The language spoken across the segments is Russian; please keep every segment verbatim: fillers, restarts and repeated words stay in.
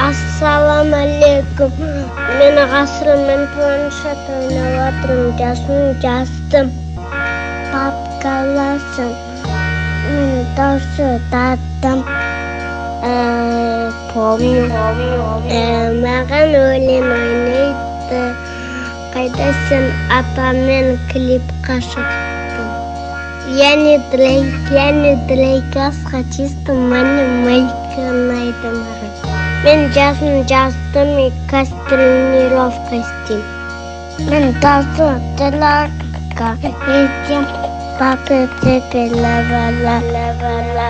Ассалам алейкум. Мен ғасыр, мен планшет ойнап отырмын, жасым жастым. Папкаласым, мен даусы таттым. Помню, маған өлең ойнайды. Қайдасың, апамен клипқа шықтым. Я не Дрейк, я не Дрейк, асқа чистым, мені малька ұнайды маған. Мен жасым жастым, и тренировка істеймін. Мен даусы тылаққа етем, папа тепе лава-ла, лава-ла.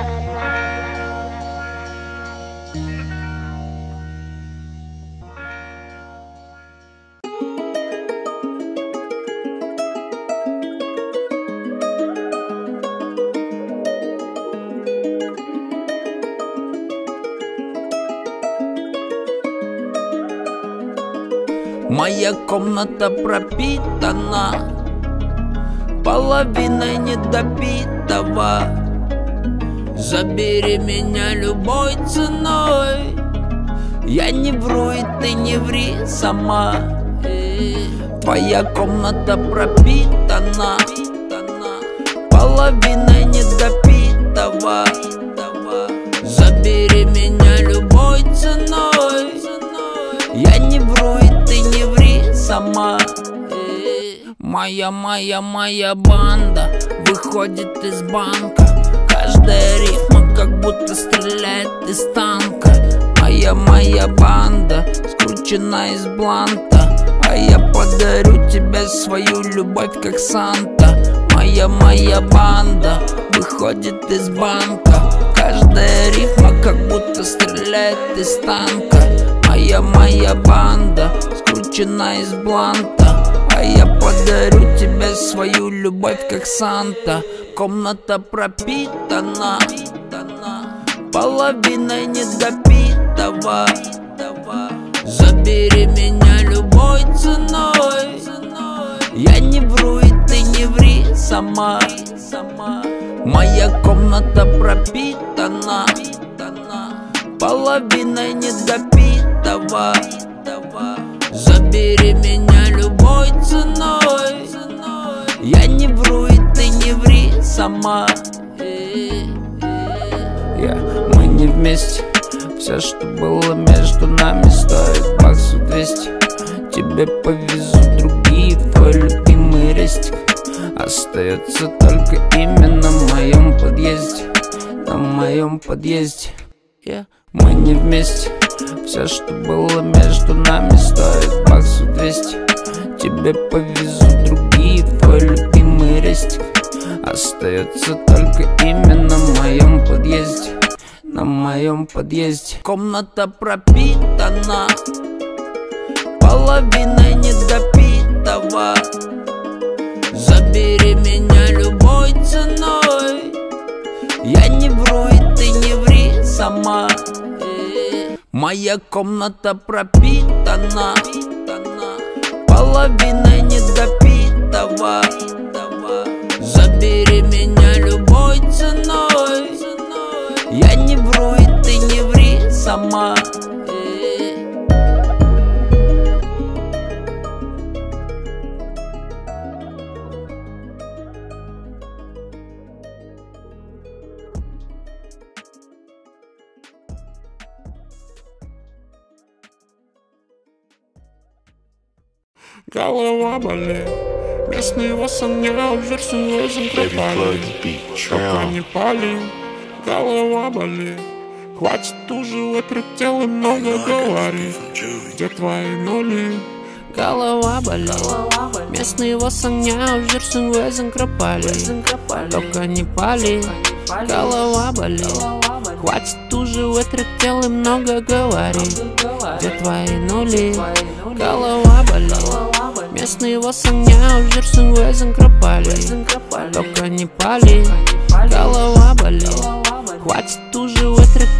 Моя комната пропитана половиной недопитого. Забери меня любой ценой. Я не вру, и ты не ври сама. Твоя комната пропитана половиной недопитого. Забери меня любой ценой. Я не вру, и ты не ври сама. Моя, моя, моя банда выходит из банка. Каждая рифма как будто стреляет из танка. Моя, моя банда скручена из бланта. А я подарю тебе свою любовь как Санта. Моя, моя банда выходит из банка. Каждая рифма как будто стреляет из танка. Моя, моя банда скручена из бланта. А я подарю тебе свою любовь как Санта. Комната пропитана половиной недопитого. Забери меня любой ценой. Я не вру, и ты не ври сама. Моя комната пропитана половиной недопитого. Забери меня любой ценой. Я не вру, и ты не ври сама. Yeah. Мы не вместе. Все, что было между нами, стоит баксов двести. Тебе повезу другие, твой любимый рестик. Остается только имя на моем подъезде. На моем подъезде. Yeah. Мы не вместе. Все, что было между нами, стоит баксов двести. Тебе повезу другие, твой любимый рестик. Остается только имя на моем подъезде. На моем подъезде. Комната пропитана половиной недопитого. Забери меня любой ценой. Я не вру, и ты не ври сама. Моя комната пропитана половиной недопитого. Забери меня любой ценой. Я не вру, и ты не ври сама. Голова болит, местные его сомня уже всю жизнь пропали. Только не пали, голова болит. Хватит уже вокруг тела много говорить. Где твои нули? Голова болит, местные его сомня уже всю жизнь пропали. Только не пали, голова болит. Хватит уже вокруг тела много говорить. Где твои нули? Голова болит. Местные его сомня уже всю жизнь пропали. Только не пали, голова болит. Хватит уже вокруг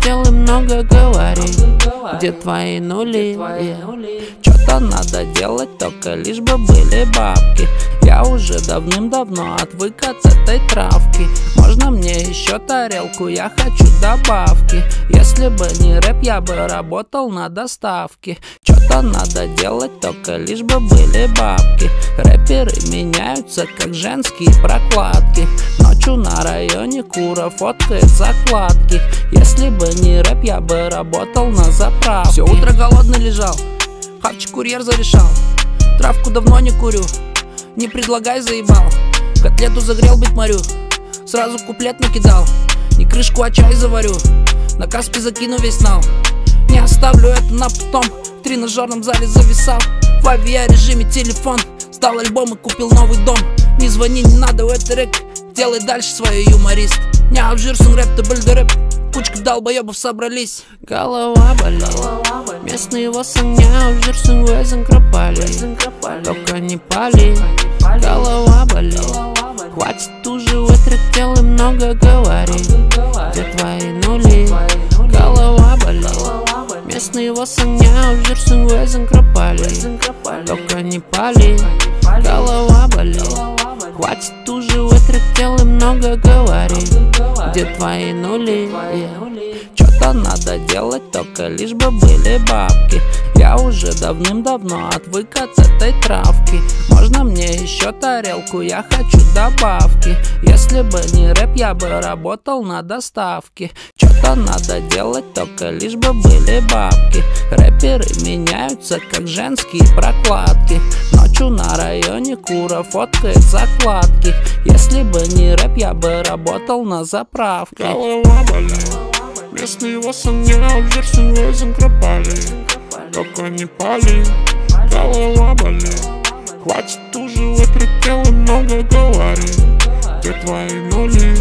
хотел и много говорить. Где твои нули? Что-то надо делать, только лишь бы были бабки. Я уже давным-давно отвык от этой травки. Можно мне еще тарелку, я хочу добавки. Если бы не рэп, я бы работал на доставке. Что-то надо делать, только лишь бы были бабки. Рэперы меняются, как женские прокладки. Ночью на районе Кура фоткает закладки. Если бы не рэп, я бы работал на заправке. Все утро голодный лежал, хавчик курьер зарешал. Травку давно не курю, не предлагай, заебал. Котлету загрел, быть морю, сразу куплет накидал. Не крышку, а чай заварю, на Каспи закину весь нал. Не оставлю это на потом, в тренажерном зале зависал. В авиарежиме телефон, стал альбом и купил новый дом. Не звони, не надо, это рэп, делай дальше свой юморист. Не обжирсун рэп, ты бульдорэп, кучка долбоебов собрались. Голова болит, местные восanya обжирсун везен кропали. Только не пали, голова болит. Хватит уже в этот дел и много говорить. Где твои нули? Голова болит, местные восanya обжирсун везен кропали. Только не пали, голова болит. Хватит уже в этот дел и много говорить. Где твои нули? Что-то надо делать, только лишь бы были бабки. Я уже давным-давно отвык от этой травки. Можно мне еще тарелку, я хочу добавки. Если бы не рэп, я бы работал на доставке. Что-то надо делать, только лишь бы были бабки. Рэперы меняются, как женские прокладки. Ночью на районе Кура фоткает закладки. Если бы не рэп, я бы работал на заправке. Голова болит, местные восanya обжирсун везен кропали. Только не пали, голова болит. Хватит уже в этот дел и много говорить. Где твои нули?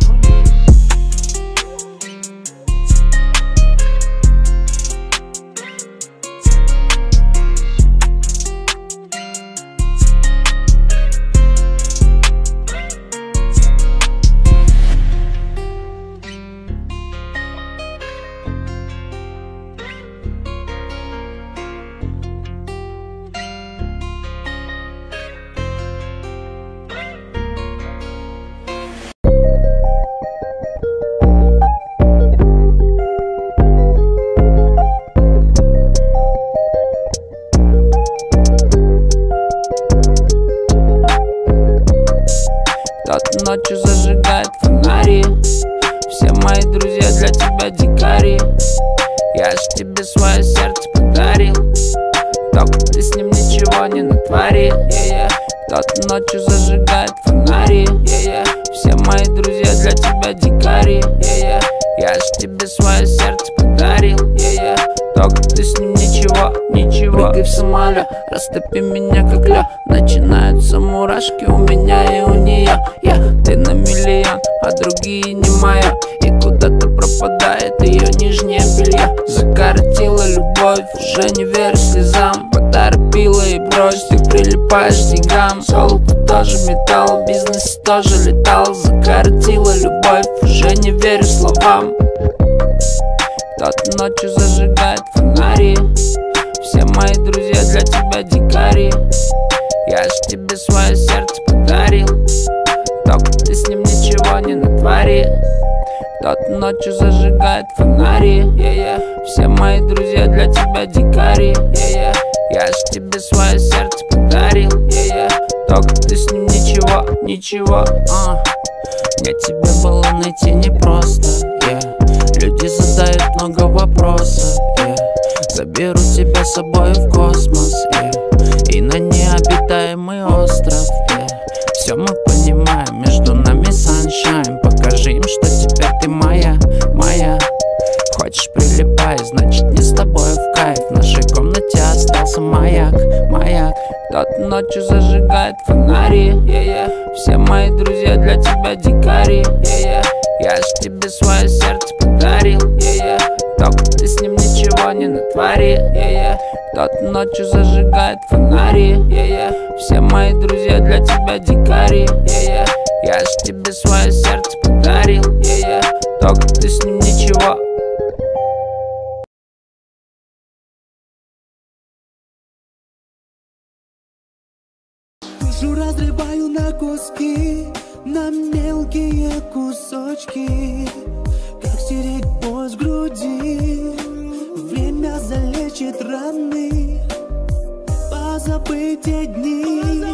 Кто-то ночью зажигает фонари. Все мои друзья для тебя дикари. Я ж тебе свое сердце подарил, только ты с ним ничего не натворил. yeah, yeah. Кто-то ночью зажигает фонари. yeah, yeah. Все мои друзья для тебя дикари. yeah, yeah. Я ж тебе свое сердце подарил. yeah, yeah. Только ты с ним ничего, ничего. Прыгай в самолет, растопи меня как лед. Начинаются мурашки у меня и у нее. yeah. Ты на миллион, а другие не моя. И куда-то пропадает ее нижнее белье. Закоротила любовь, уже не верю слезам. Поторопила и брось, ты прилипаешь к деньгам. Золото тоже металл, в бизнесе тоже летал. Закоротила любовь, уже не верю словам. Кто-то ночью зажигает фонари. Все мои друзья для тебя дикари. Я ж тебе свое сердце подарил, только ты с ним ничего не натворил. Кто-то ночью зажигает фонари. yeah, yeah. Все мои друзья для тебя дикари. yeah, yeah. Я ж тебе свое сердце подарил. yeah, yeah. Только ты с ним ничего, ничего. uh. Мне тебя было найти непросто. yeah. Люди задают много вопросов. yeah. Заберу тебя с собой в космос. yeah. И на необитаемый остров. yeah. Все мы понимаем, между нами sunshine. Покажи им, что теперь ты моя, моя. Хочешь прилипай, значит не с тобой в кайф. В нашей комнате остался маяк, маяк. Кто-то ночью зажигает фонари. yeah, yeah. Все мои друзья для тебя дикари. yeah, yeah. Я ж тебе свое сердце подарил. yeah, yeah. Только ты с ним ничего не натворил. yeah, yeah. Кто-то ночью зажигает фонари. yeah, yeah. Все мои друзья для тебя дикари. yeah, yeah. Я ж тебе свое сердце подарил. yeah, yeah. Только ты с ним ничего. Душу разрываю на куски, на мелкие кусочки. Как стереть боль с груди, время залечит раны. Позабыть те дни,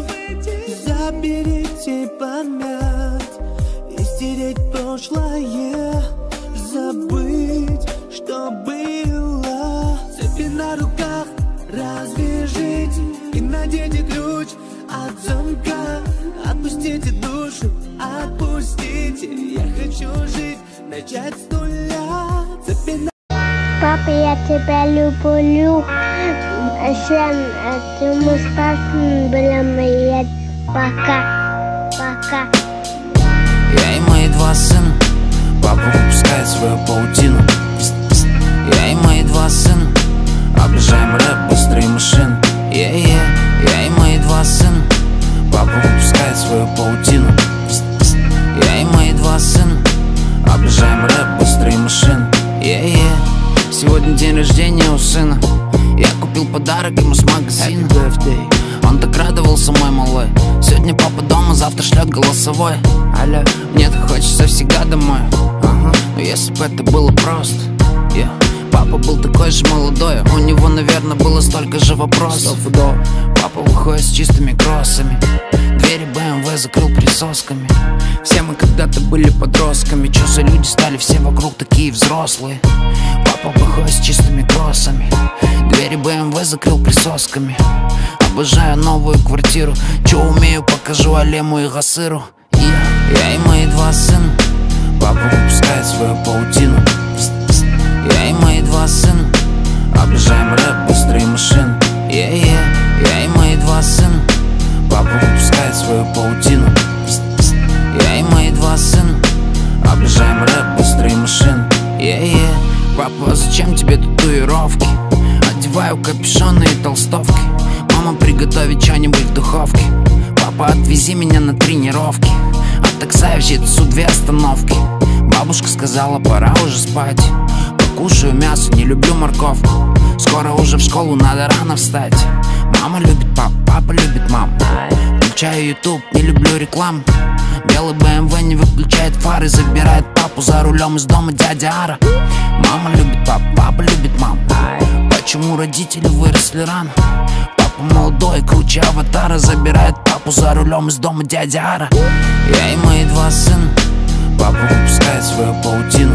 заберите память и стереть прошлое, забыть, что было. Цепи на руках развяжите и наденьте ключ от замка. Отпустите душу, отпустите. Я хочу жить, начать с нуля. Цепи на... Папа, я тебя люблю. Всем этому страшным было моя. Пока, пока. Я и мои два сына, папа выпускает свою паутину. Я и мои два сына обижаем рэп, быстрые машины. Yeah, yeah. Я и мои два сына, папа выпускает свою паутину. Я и мои два сына обижаем рэп, быстрые машины. Yeah, yeah. Сегодня день рождения у сына. Я купил подарок ему с магазина. Он так радовался, мой малой. Сегодня папа дома, завтра шлет голосовой. Алло, мне-то хочется всегда домой. Ага. Но если бы это было просто, yeah. Папа был такой же молодой, у него, наверное, было столько же вопросов. Папа выходит с чистыми кроссами, двери бэ эм вэ закрыл присосками. Все мы когда-то были подростками. Чё за люди стали все вокруг такие взрослые? Папа выходит с чистыми кроссами, двери бэ эм вэ закрыл присосками. Обожаю новую квартиру, чё умею, покажу Алему и Гасыру. Я, я и мои два сына, папа выпускает свою паутину. Я и мои два сына обижаем рэп, быстрые машины. Yeah, yeah. Я и мои два сына, папа выпускает свою паутину. Я и мои два сына обижаем рэп, быстрые машины. Yeah, yeah. Папа, а зачем тебе татуировки? Одеваю капюшоны и толстовки. Мама, приготовить что-нибудь в духовке. Папа, отвези меня на тренировки. От такса в Житцу две остановки. Бабушка сказала, пора уже спать. Покушаю мясо, не люблю морковку. Скоро уже в школу, надо рано встать. Мама любит папу, папа любит маму. Включаю ютуб, не люблю рекламу. Белый бэ эм вэ не выключает фары, забирает папу за рулем из дома дядя Ара. Мама любит папу, папа любит маму. Почему родители выросли рано? Папа молодой, круче аватара, забирает папу за рулем из дома дядя Ара. Я и мои два сына, папа выпускает свою паутину.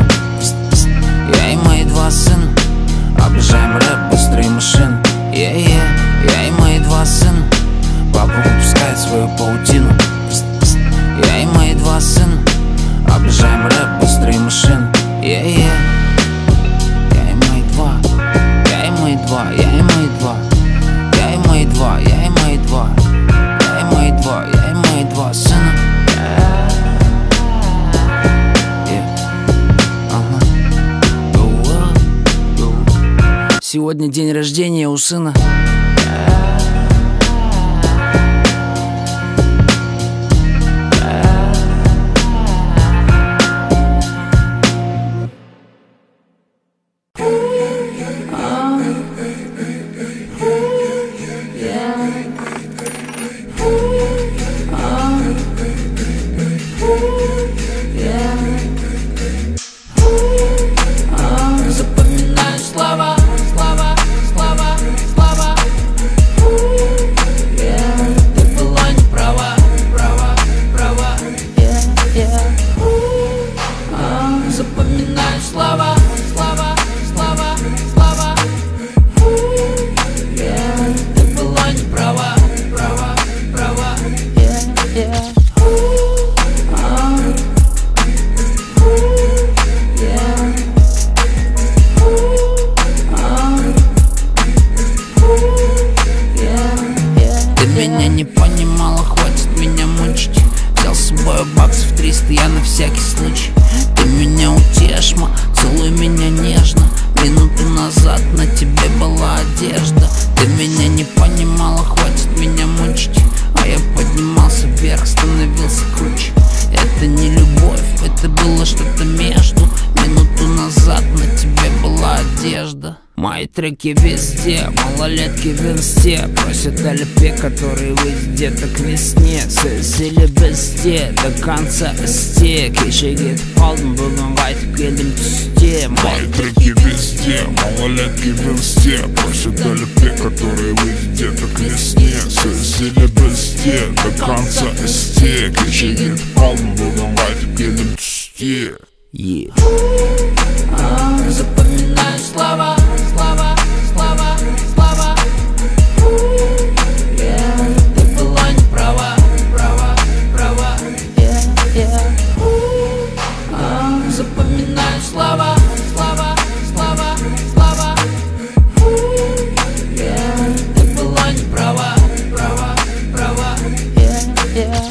Я и мои два сына обижаем рэп, быстрые машины. Yeah, yeah. Я и мои два сына, папа выпускает свою паутину. Я и мои два сына обижаем рэп, быстрые машины. Yeah, yeah. Я и мои два, я и мои два, я и мои два, я и мои два, я и мои два, я и мои два, я и мои два сына. Сегодня день рождения у сына. Запоминаю слова, слова, слова, слова. Мои треки везде, малолетки в инсте просят о любви, которые везде, так к весне. Söz ile bizde, до конца истек. Кешегет алдым, бүгін қайтып келдім түсте. Мои треки везде, малолетки в инсте просят о любви, которые везде, так к весне. Söz ile bizde, до конца истек. Кешегет алдым, бүгін қайтып келдім түсте. Yeah. Запоминаю слова, слова, слова, слова. Yeah. Ты была не права, права, права. Yeah, yeah. uh. Запоминаю слова, слова, слова, слова. Yeah. Ты была не права, права, права. Yeah, yeah.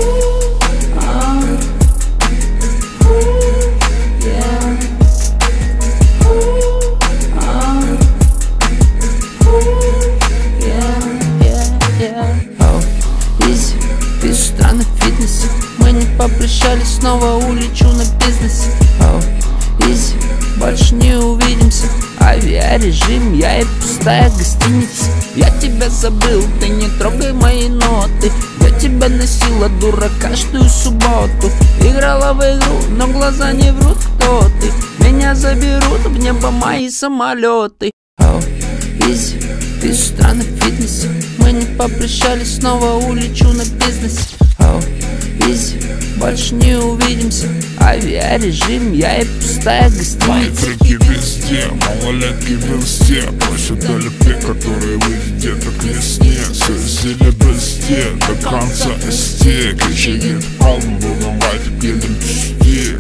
Попрощались, снова улечу на бизнесе. oh, Изи, больше не увидимся. Авиарежим, я и пустая гостиница. Я тебя забыл, ты не трогай мои ноты. Я тебя носила, дура, каждую субботу. Играла в игру, но глаза не врут, кто ты. Меня заберут в небо мои самолеты. oh, Изи, ты странно в фитнесе. Мы не попрощались, снова улечу на бизнесе. oh, Изи, больше не увидимся. Авиарежим, я и пустая гостиница. Мои треки везде, малолетки в инсте просят о любви, которые везде, так к весне. Söz ile bizde, до конца истек. Кешегет алдым, бүгін қайтып келдім түсте.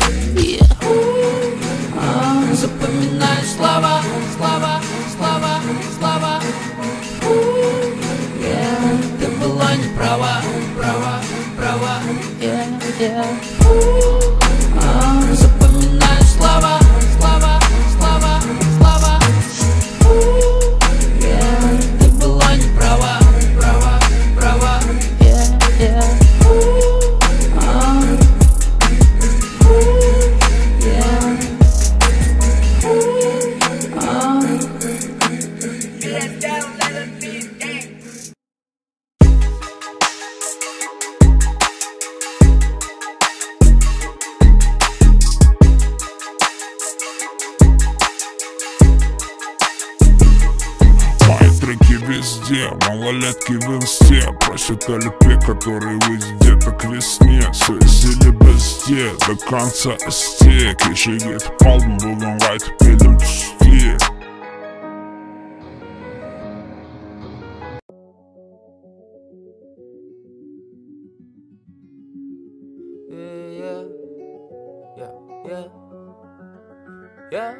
Запоминаю слова, слова, слова, слова. Yeah. Ты была не права, права, права. Yeah, yeah. uh. Запоминаю слова, слова, слова, слова. Yeah. Ты была не права, права, права. Yeah, yeah. uh. Yeah. Везде, малолетки в инсте просят о любви, которые везде, так к весне. Söz ile bizde, до конца истек. Кешегет алдым, бүгін қайтып келдім түсте. Yeah, yeah, yeah, yeah,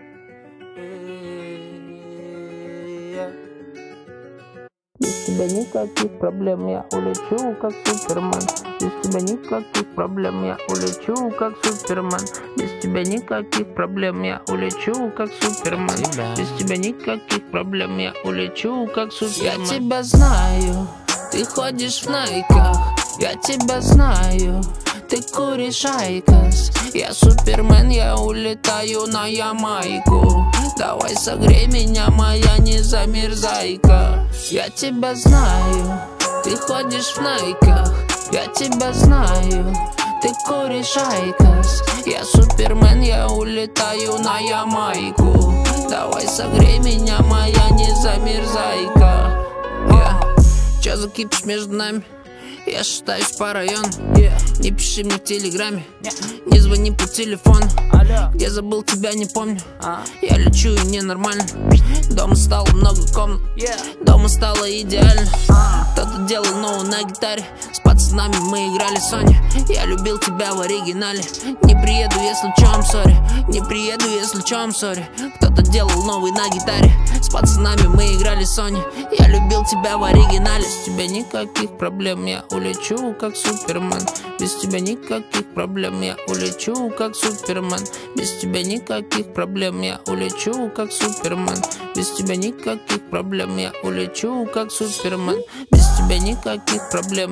yeah. Без тебя никаких проблем, я улечу как Супермен. Без тебя никаких проблем, я улечу как Супермен. Без тебя никаких проблем, я улечу как Супермен. Без тебя никаких проблем, я улечу как Супермен. Я тебя знаю, ты ходишь в найках. Я тебя знаю, ты куришь айкос. Я Супермен, я улетаю на Ямайку. Давай согрей меня, моя незамерзайка. Я тебя знаю, ты ходишь в найках. Я тебя знаю, ты куришь айкос. Я Супермен, я улетаю на Ямайку. Давай согрей меня, моя незамерзайка. yeah. Чё закипишь между нами? Я шатаюсь по району. yeah. Не пиши мне в телеграме, yeah. Не звони по телефону. Алло. Где забыл, тебя не помню. а? Я лечу и ненормально. Дома стало много комнат, yeah. Дома стало идеально. а? Кто-то делал новую на гитаре. С пацанами мы играли Sony. Я любил тебя в оригинале. Не приеду, если чё, I'm sorry. Не приеду, если чё, I'm sorry. Кто-то делал новый на гитаре. С пацанами мы играли Sony. Я любил тебя в оригинале. С тебя никаких проблем, я улечу как Супермен. Без тебя никаких проблем, я улечу как Супермен. Без тебя никаких проблем, я улечу как Супермен. Без тебя никаких проблем, я улечу как Супермен. Без тебя никаких проблем, я улечу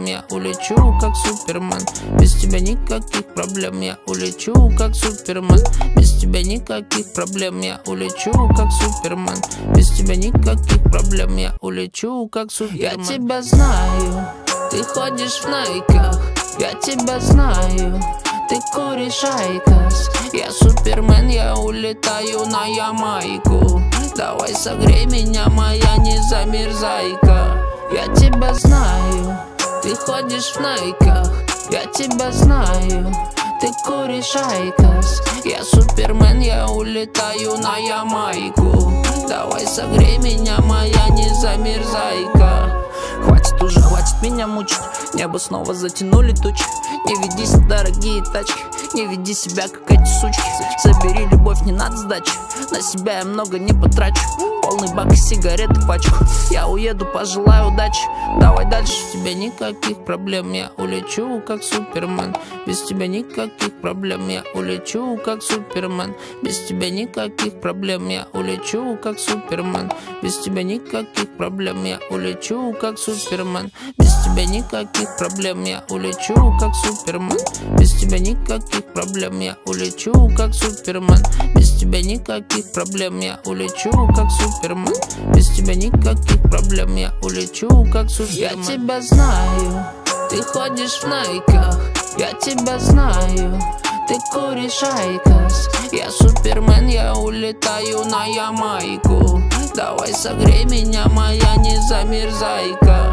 улечу как Супермен. Без тебя никаких проблем, я улечу как Супермен. Без тебя никаких проблем, я улечу как Супермен. Без тебя никаких проблем, я улечу как Супермен. Я тебя знаю, ты ходишь в найках. Я тебя знаю, ты куришь айкос. Я Супермен, я улетаю на Ямайку. Давай согрей меня, моя незамерзайка. Я тебя знаю, ты ходишь в найках. Я тебя знаю, ты куришь айкос. Я Супермен, я улетаю на Ямайку. Давай согрей меня, моя незамерзайка. Хватит уже, хватит меня мучить. Небо снова затянули тучи. Не ведись на дорогие тачки, не веди себя как эти сучки. Забери любовь, не надо сдачи. На себя я много не потрачу. Полный бак и сигареты пачку. Я уеду, пожелаю удачи. Давай дальше, у тебя никаких проблем. Я улечу как Супермен. Без тебя никаких проблем. Я улечу как Супермен. Без тебя никаких проблем. Я улечу как Супермен. Без тебя никаких проблем. Я улечу как Супермен. Без тебя никаких проблем. Я улечу как Супермен. Без тебя никаких проблем. Я улечу как Супермен. Без тебя никаких проблем. Я улечу как Супермен. Без тебя никаких проблем. Я улечу как Супермен. Я тебя знаю, ты ходишь в найках. Я тебя знаю, ты куришь айкос. Я Супермен, я улетаю на Ямайку. Давай согрей меня, моя незамерзайка.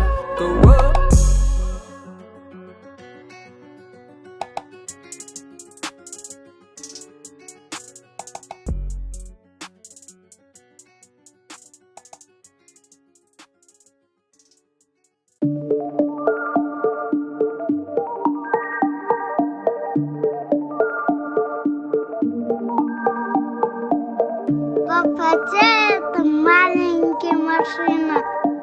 Папа, это маленькая машина.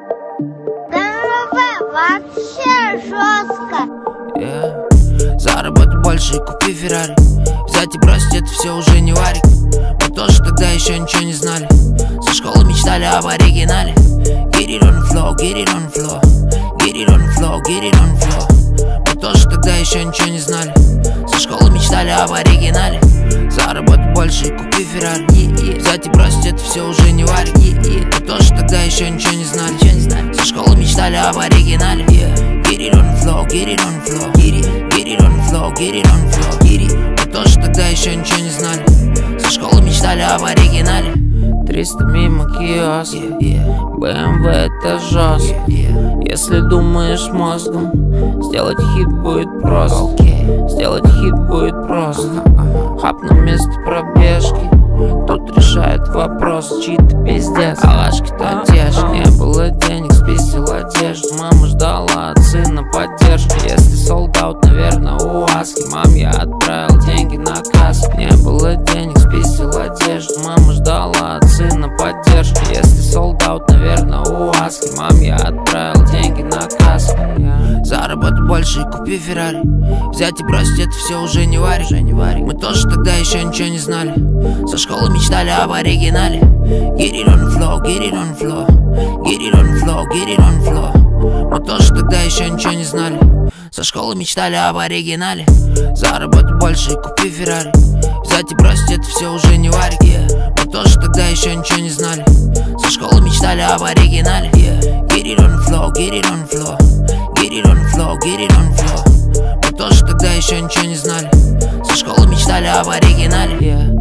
ДНВ вообще жестко. Yeah. Заработай больше и купи Феррари. Взять и бросить это все уже не варик. Мы тоже тогда еще ничего не знали. Со школы мечтали об оригинале. Get it on the floor, get it on the floor. Get it on the floor, get it on the floor. Мы тоже тогда еще ничего не знали. Со школы мечтали об оригинале. Заработай больше и купи Феррари. Взять и бросить это все уже не варик. Мы тоже тогда еще ничего не знали. Со школы мечтали об оригинале. Get it on the floor, get it on the floor. Get it, get it on the floor, get it on the floor. Get it. Мы тоже тогда еще ничего не знали. Со школы мечтали об оригинале. Триста мимо киоск, бэ эм вэ это жестко. Если думаешь мозгом, сделать хит будет просто. Сделать хит будет просто. Хапну вместо пробежки. Тут решает вопрос, чьи-то пиздец. Алашки-то тяжко. Не было денег, спиздил одежду. Мама ждала от сына поддержки. Если солдат, наверное, у Аски. Мам, я отправил деньги на кассу. Не было денег, спиздил одежду. Мама ждала от сына поддержки. Если солдат, наверное, у Аски. Мам, я отправил деньги на кассу. Заработай больше и купи Феррари. Взять и бросить это все уже не варик. Мы тоже тогда еще ничего не знали. Со школы мечтали об оригинале. Get it on the floor, get it on the floor. Get it on the floor, get it on the floor. Мы тоже тогда еще ничего не знали. Со школы мечтали об оригинале. Заработай больше и купи Феррари. Взять и бросить это все уже не варик. Мы тоже тогда еще ничего не знали. Со школы мечтали об оригинале. Get it on the floor, get it on the floor. Get it on the floor, get it on the floor. Мы тоже тогда еще ничего не знали. Со школы мечтали об оригинале. Yeah.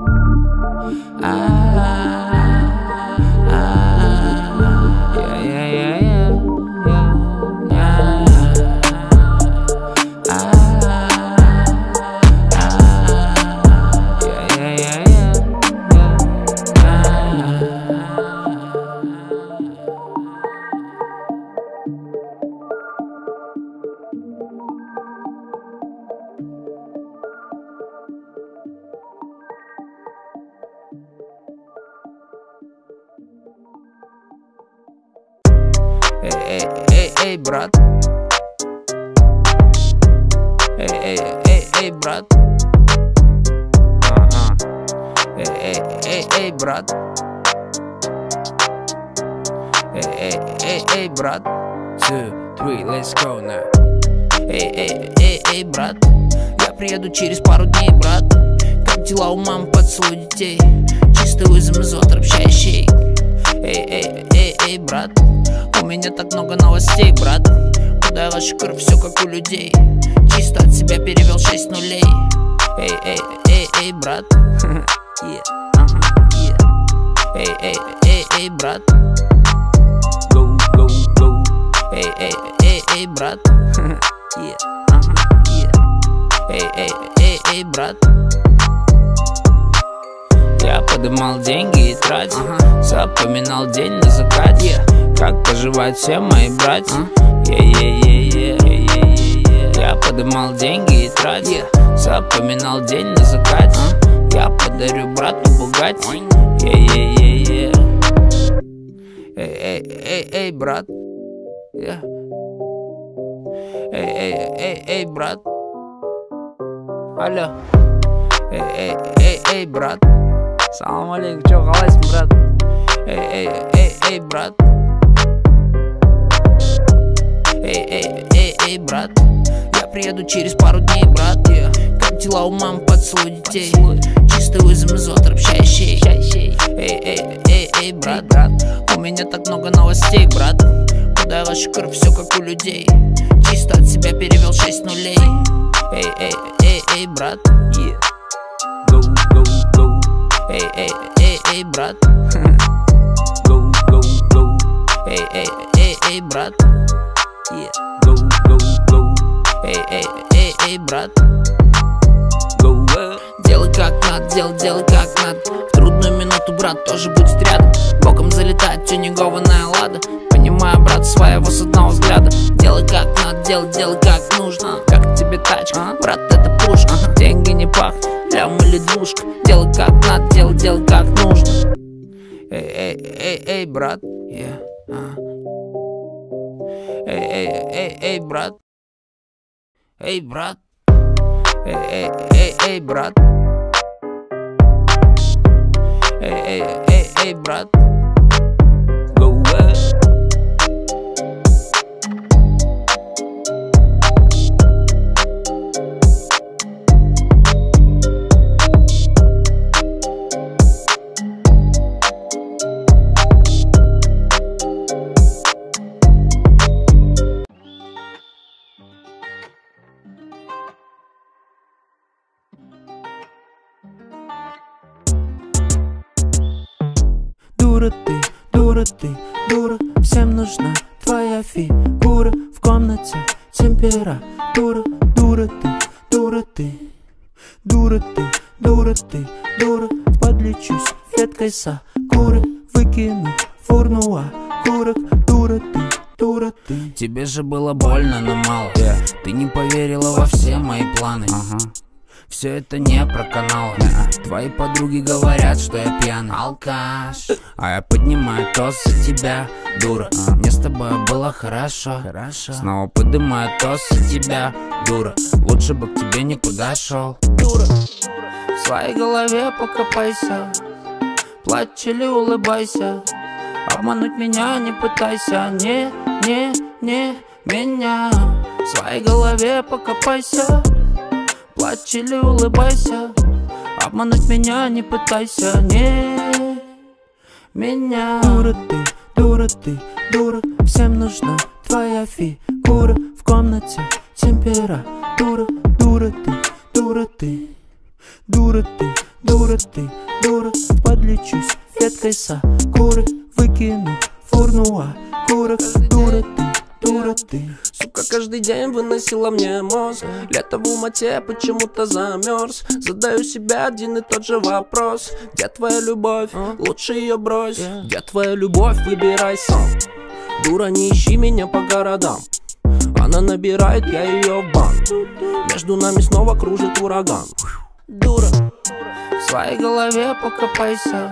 Эй, эй, эй, эй, брат. Эй, эй, эй, эй, брат. Ага. Эй, эй, эй, эй, брат. Эй, эй, эй, эй, брат. Two, three, let's go now. Эй, эй, эй, эй, брат, я приеду через пару дней, брат. Как дела у мамы, поцелуй детей, чистый вызов из общающий. Эй, эй, эй, эй, брат, у меня так много новостей, брат. Куда я вашу кровь, все как у людей. Чисто от себя перевел шесть нулей. Эй, эй, эй, эй, брат. Yeah, uh-huh, yeah. Эй, эй, эй, эй, брат. Go, go, go. Эй, эй, эй, эй, брат. Yeah, uh-huh, yeah. Эй, эй, эй, эй, брат. Я подымал деньги и тратил, uh-huh. Запоминал день на закате, yeah. Как поживают все мои братья, uh-huh. yeah, yeah, yeah, yeah, yeah, yeah, yeah. Я подымал деньги и тратил, yeah. Запоминал день на закате, uh-huh. Я подарю брату Бугатти, yeah, yeah, yeah, yeah. Эй, эй, эй, эй, брат, yeah. Эй, эй, эй, эй, брат. Алло. Эй, эй, эй, эй, брат. Салам алейкум, чё, қалайсың, брат? Эй, эй, эй, эй, брат. Эй, эй, эй, эй, брат. Я приеду через пару дней, брат, yeah. Как дела у мамы, поцелуй детей, чистый вызов из общающий. Эй, эй, эй, эй, брат, брат. У меня так много новостей, брат. Куда я вашу кровь, все как у людей. Чисто от себя перевел шесть нулей. Эй, эй, эй, эй, брат, yeah. Go, go, go. Эй, эй, эй, эй, брат. Go, go, go. Эй, эй, эй, эй, брат. Yeah. Go, go, go. Эй, эй, эй, эй, брат. Go, uh. Делай как надо, делай, делай как надо. В трудную минуту, брат, тоже будет рядом. Боком залетает тюнингованная лада. Понимаю, брат, своего с одного взгляда. Делай как надо, делай, делай как нужно. Как тебе тачка, брат, это пушка. Деньги не пахнут, лям или двушка. Делай как надо, делай, делай как нужно. Эй, эй, эй, эй, брат, yeah. uh. Эй, эй, эй, эй, брат. Эй, брат. Эй, эй, эй, эй, брат. Эй, эй, эй, эй, брат. Go away. Дура ты, дура ты, дура, всем нужна твоя фигура. В комнате температура. Дура ты, дура ты, дура ты, дура ты, дура. Подлечусь веткой сакуры, выкину фурну окурок. Дура ты, дура ты. Тебе же было больно, но мало, yeah. Ты не поверила во все мои планы, uh-huh. Все это не про канал, yeah. Твои подруги говорят, что я пьяный алкаш, а я поднимаю тост за тебя, дура, uh. Мне с тобой было хорошо, хорошо. Снова поднимаю тост за тебя, дура. Лучше бы к тебе никуда шел, дура. В своей голове покопайся, плачь или улыбайся. Обмануть меня не пытайся, не, не, не меня. В своей голове покопайся, плачь или улыбайся. Обмануть меня не пытайся, не меня. Дура ты, дура ты, дура, всем нужна твоя фигура. В комнате температура. Дура ты, дура ты, дура ты, дура ты, дура. Подлечусь веткой сакуры, выкину фурну окурок. Дура ты, дура ты. Сука, каждый день выносила мне мозг. Лето в Алмате почему-то замерз. Задаю себе один и тот же вопрос: где твоя любовь? Лучше ее брось. Где твоя любовь? Выбирай сам. Дура, не ищи меня по городам. Она набирает, я ее в бан. Между нами снова кружит ураган. Дура, в своей голове покопайся,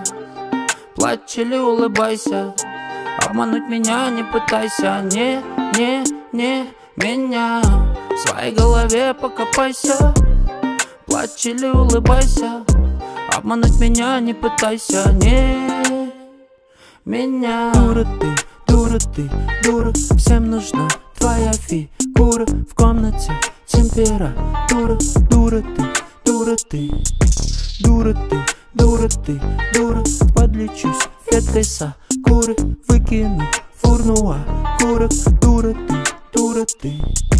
плачь или улыбайся. Обмануть меня не пытайся, не, не, не меня. В своей голове покопайся, плачь или улыбайся. Обмануть меня не пытайся, не меня. Дура ты, дура ты, дура, всем нужна твоя фигура в комнате, температура. Дура ты, дура ты, дура ты, дура ты, дура. Подлечусь веткой сакуры, выкину в урну окурок. Дура ты, дура ты.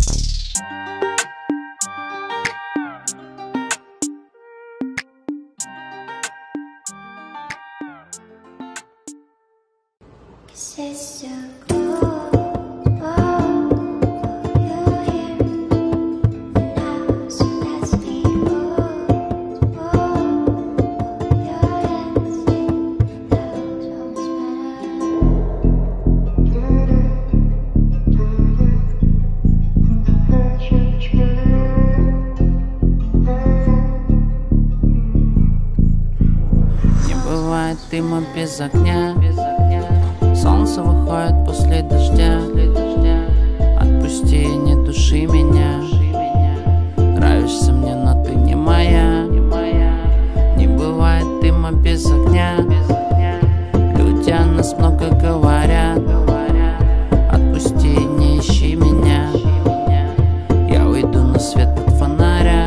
Дыма без огня, солнце выходит после дождя. Отпусти, не души меня. Нравишься мне, но ты не моя. Не бывает дыма без огня. Люди о нас много говорят. Отпусти, не ищи меня. Я уйду на свет от фонаря.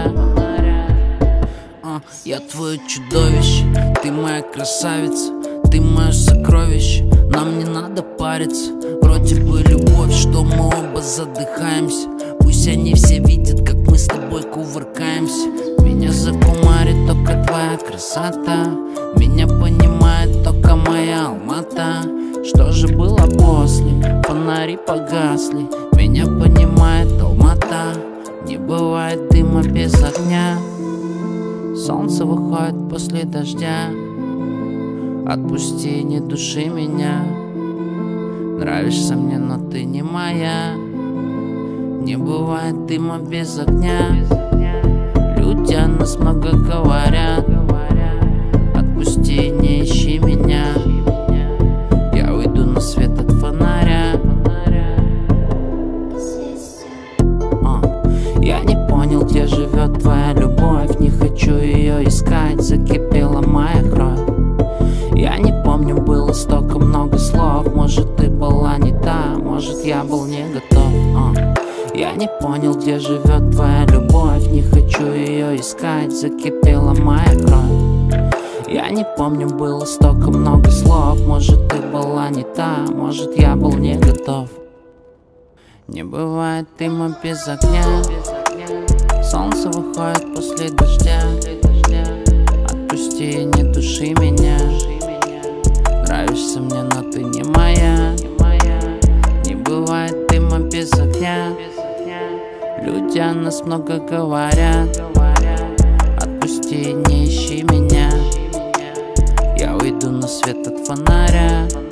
Я твое чудовище, ты моя красавица, ты мое сокровище. Нам не надо париться, вроде бы любовь, что мы оба задыхаемся. Пусть они все видят, как мы с тобой кувыркаемся. Меня закумарит только твоя красота, меня понимает только моя Алмата. Что же было после? Фонари погасли, меня понимает Алмата. Не бывает дыма без огня. Солнце выходит после дождя. Отпусти, не души меня. Нравишься мне, но ты не моя. Не бывает дыма без огня. Люди о нас много говорят. Отпусти, не ищи меня. Я уйду на свет от фонаря. Я не понял, где живет твоя любовь. Не хочу ее искать, закипела моя кровь. Я не помню, было столько много слов. Может, ты была не та, может, я был не готов. uh. Я не понял, где живет твоя любовь. Не хочу ее искать, закипела моя кровь. Я не помню, было столько много слов. Может, ты была не та, может, я был не готов. Не бывает дыма без огня. Солнце выходит после дождя. Отпусти, не души меня. Нравишься мне, но ты не моя. Не бывает дыма без огня. Люди о нас много говорят. Отпусти, не ищи меня. Я уйду на свет от фонаря.